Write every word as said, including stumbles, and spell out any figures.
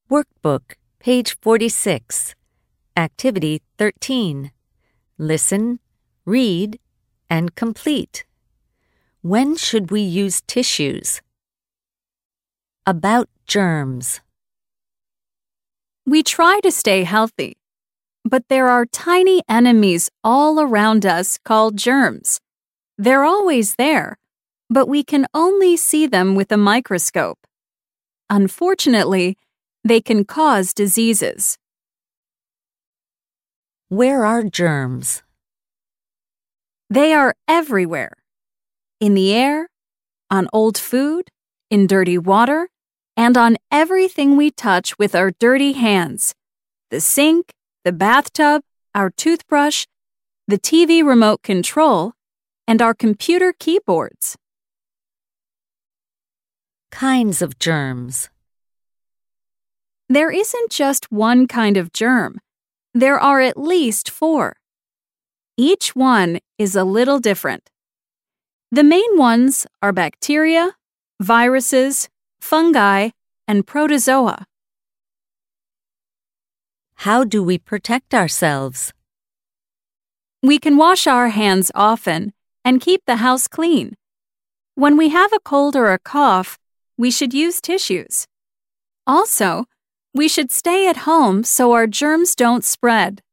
Workbook, page forty-six, Activity thirteen. Listen, read, and complete. When should we use tissues? About germs. We try to stay healthy, but there are tiny enemies all around us called germs. They're always there, but we can only see them with a microscope. Unfortunately, they can cause diseases. Where are germs? They are everywhere. In the air, on old food, in dirty water, and on everything we touch with our dirty hands. The sink, the bathtub, our toothbrush, the T V remote control, and our computer keyboards. Kinds of germs. There isn't just one kind of germ. There are at least four. Each one is a little different. The main ones are bacteria, viruses, fungi, and protozoa. How do we protect ourselves? We can wash our hands often and keep the house clean. When we have a cold or a cough, we should use tissues. Also, we should stay at home so our germs don't spread.